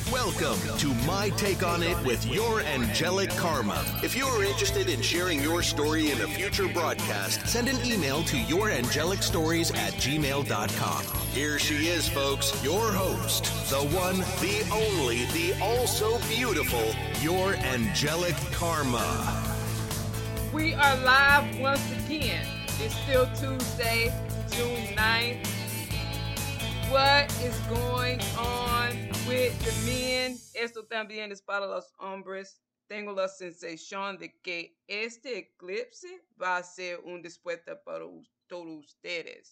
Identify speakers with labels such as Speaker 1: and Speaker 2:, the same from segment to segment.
Speaker 1: Welcome to My Take on It with your angelic karma. If you are interested in sharing your story in a future broadcast, send an email to yourangelicstories@gmail.com. Here she is, folks, your host, the one, the only, the also beautiful, your angelic karma.
Speaker 2: We are live once again. It's still Tuesday, June 9th. What is going on with the men? Esto también es para los hombres. Tengo la sensación de que este eclipse va a ser un despertar para todos ustedes.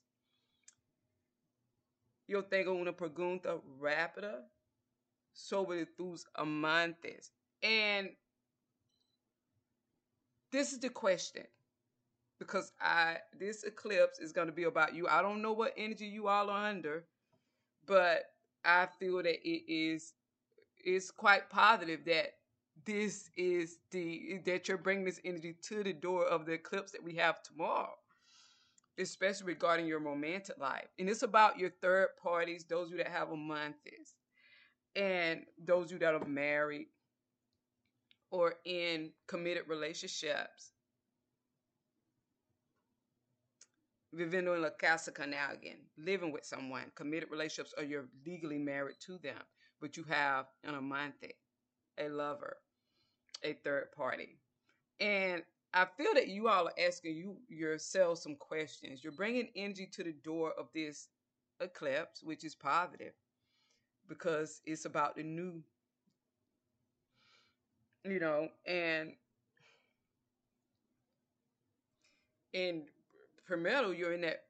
Speaker 2: Yo tengo una pregunta rápida sobre tus amantes. And this is the question. Because this eclipse is going to be about you. I don't know what energy you all are under, but I feel that it's quite positive that that you're bringing this energy to the door of the eclipse that we have tomorrow, especially regarding your romantic life. And it's about your third parties, those of you that have amantes, and those of you that are married or in committed relationships. Vivendo en la casa con alguien, living with someone, committed relationships, or you're legally married to them, but you have an amante, a lover, a third party. And I feel that you all are asking yourselves some questions. You're bringing energy to the door of this eclipse, which is positive because it's about the new, and primero, you're in that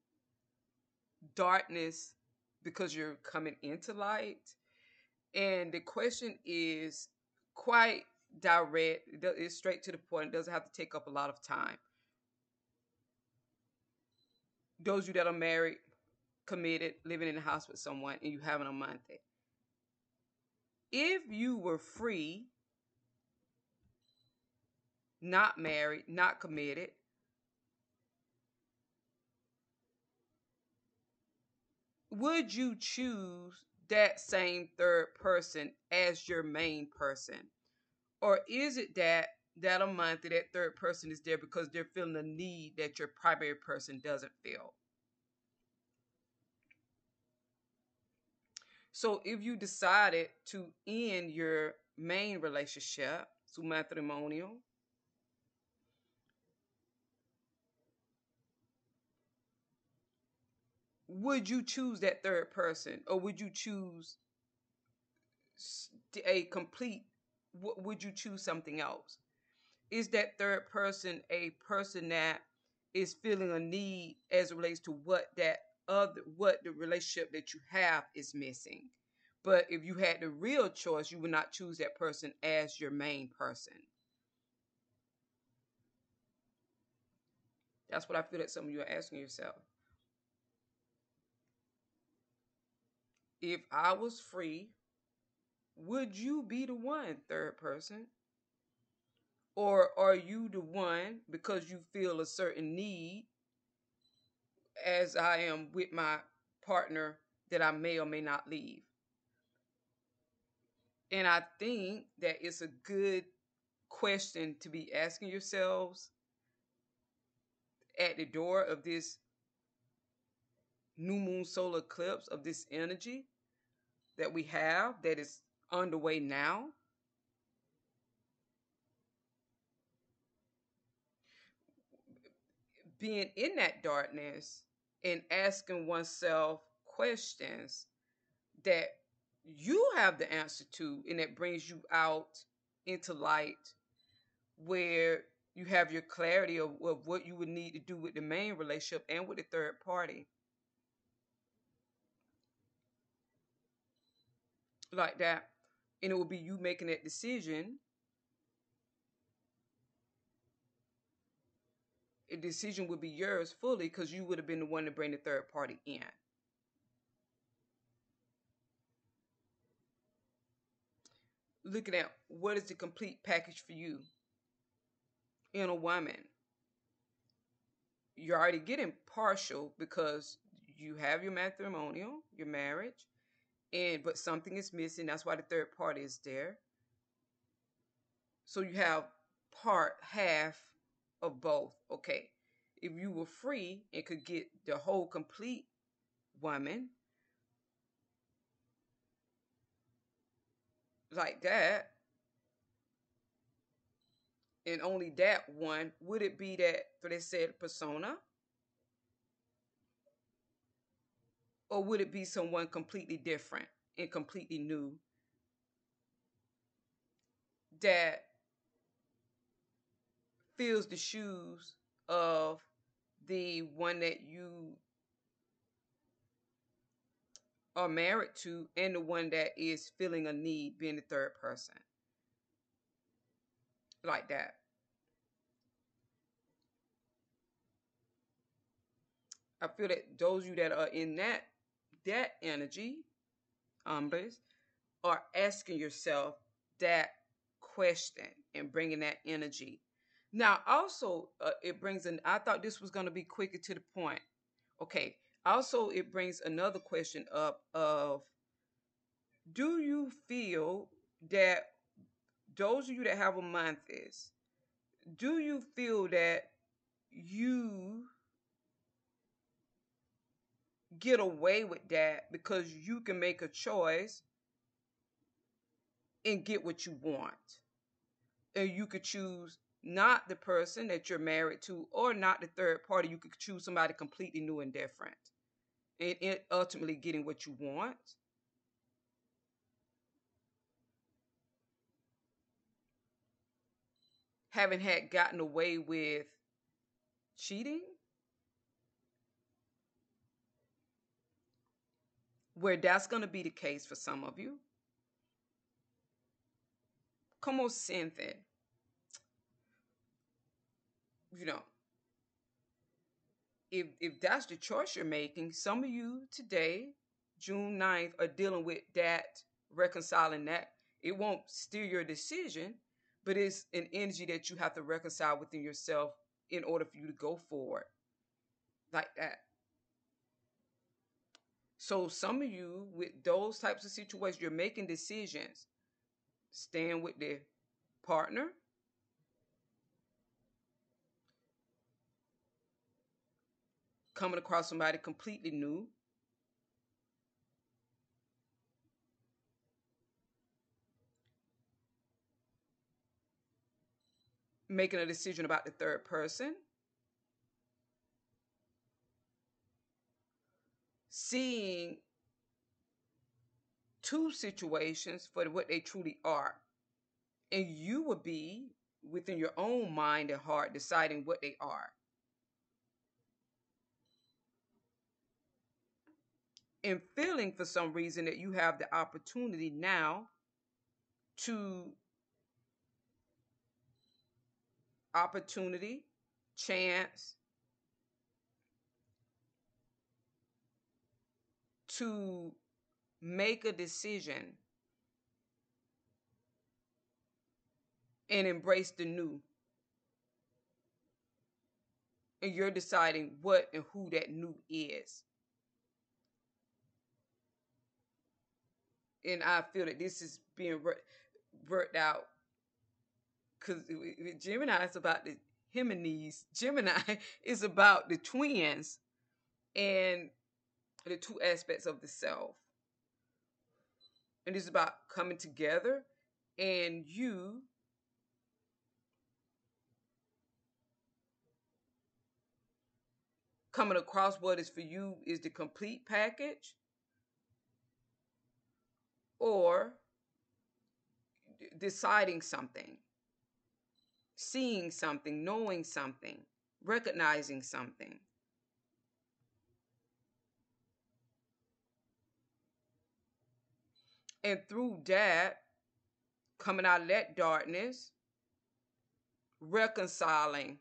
Speaker 2: darkness because you're coming into light. And the question is quite direct. It's straight to the point. It doesn't have to take up a lot of time. Those of you that are married, committed, living in a house with someone, and you have an amante. If you were free, not married, not committed, would you choose that same third person as your main person? Or is it that amante, that third person is there because they're feeling a need that your primary person doesn't feel? So if you decided to end your main relationship, su matrimonio, would you choose that third person, or would you choose would you choose something else? Is that third person a person that is feeling a need as it relates to what the relationship that you have is missing? But if you had the real choice, you would not choose that person as your main person. That's what I feel that some of you are asking yourself. If I was free, would you be the one, third person? Or are you the one because you feel a certain need, as I am with my partner, that I may or may not leave? And I think that it's a good question to be asking yourselves at the door of this new moon solar eclipse, of this energy that we have that is underway now. Being in that darkness and asking oneself questions that you have the answer to, and that brings you out into light, where you have your clarity of what you would need to do with the main relationship and with the third party. Like that. And it will be you making that decision. A decision would be yours fully because you would have been the one to bring the third party in. Looking at what is the complete package for you in a woman. You're already getting partial because you have your matrimonial, your marriage, but something is missing. That's why the third party is there. So you have half of both. Okay. If you were free and could get the whole complete woman like that, and only that one, would it be that for they said persona? Or would it be someone completely different and completely new that fills the shoes of the one that you are married to and the one that is feeling a need, being the third person? Like that. I feel that those of you that are in that energy, hombres, are asking yourself that question and bringing that energy. Now, also, it brings an. I thought this was going to be quicker to the point. Okay. Also, it brings another question up of: do you feel that those of you that have a month is? Do you feel that you get away with that because you can make a choice and get what you want? And you could choose not the person that you're married to or not the third party. You could choose somebody completely new and different and ultimately getting what you want. Haven't had gotten away with cheating, where that's going to be the case for some of you. Como sienten? You know, if that's the choice you're making, some of you today, June 9th, are dealing with that, reconciling that. It won't steer your decision, but it's an energy that you have to reconcile within yourself in order for you to go forward like that. So some of you with those types of situations, you're making decisions, staying with the partner, coming across somebody completely new, making a decision about the third person, seeing two situations for what they truly are. And you will be within your own mind and heart deciding what they are. And feeling for some reason that you have the opportunity now to chance to make a decision and embrace the new. And you're deciding what and who that new is. And I feel that this is being worked out because Gemini is about the Jimenez. Gemini is about the twins and the two aspects of the self. And it's about coming together and you coming across what is for you is the complete package, or deciding something, seeing something, knowing something, recognizing something. And through that, coming out of that darkness, reconciling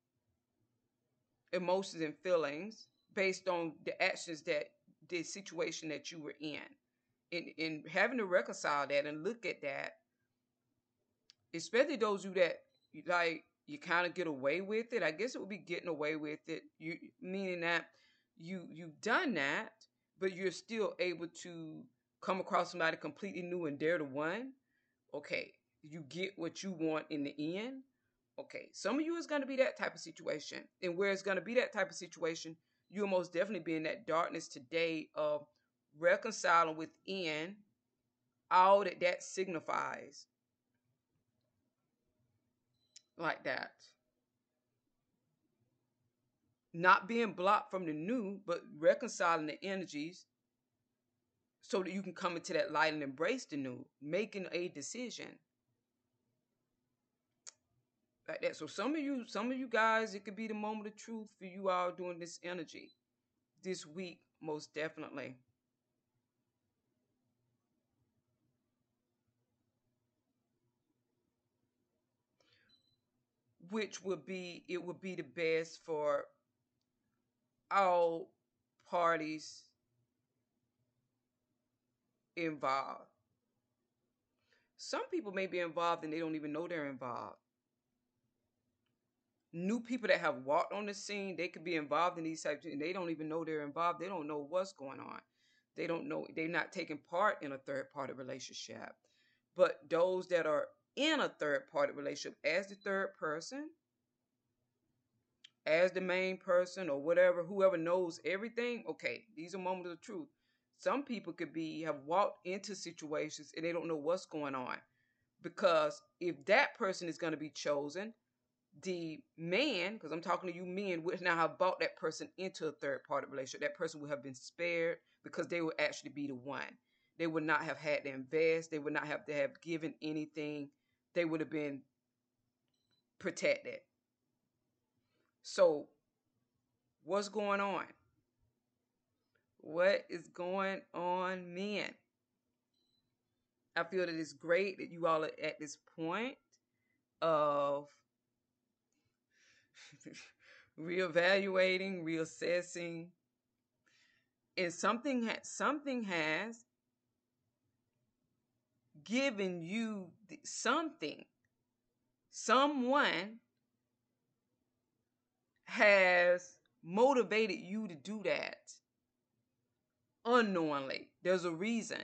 Speaker 2: emotions and feelings based on the actions that the situation that you were in. And having to reconcile that and look at that, especially those of you that like you kind of get away with it. I guess it would be getting away with it. Meaning that you've done that, but you're still able to come across somebody completely new and they're the one, okay, you get what you want in the end. Okay, some of you is going to be that type of situation. And where it's going to be that type of situation, you'll most definitely be in that darkness today of reconciling within all that that signifies. Like that. Not being blocked from the new, but reconciling the energies so that you can come into that light and embrace the new, making a decision. Like that. So some of you guys, it could be the moment of truth for you all doing this energy this week, most definitely. Which would be, it would be the best for all parties involved. Some people may be involved and they don't even know they're involved. New people that have walked on the scene, they could be involved in these types and they don't even know they're involved. They don't know what's going on. They don't know, they're not taking part in a third party relationship. But those that are in a third party relationship as the third person, as the main person, or whatever, whoever knows everything, okay, these are moments of truth. Some people could be have walked into situations and they don't know what's going on. Because if that person is going to be chosen, the man, because I'm talking to you men, would now have brought that person into a third party relationship. That person would have been spared because they would actually be the one. They would not have had to invest. They would not have to have given anything. They would have been protected. So, what's going on? What is going on, men? I feel that it's great that you all are at this point of reevaluating, reassessing, and something has given you something. Someone has motivated you to do that unknowingly. There's a reason.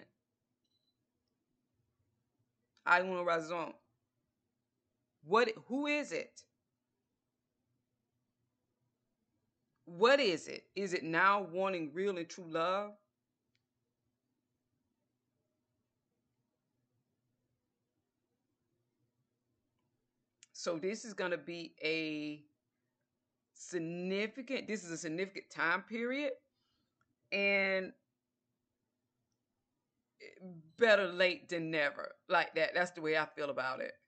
Speaker 2: I want to rise on. Who is it? What is it? Is it now wanting real and true love? So this is going to be a significant time period, and better late than never. Like that. That's the way I feel about it.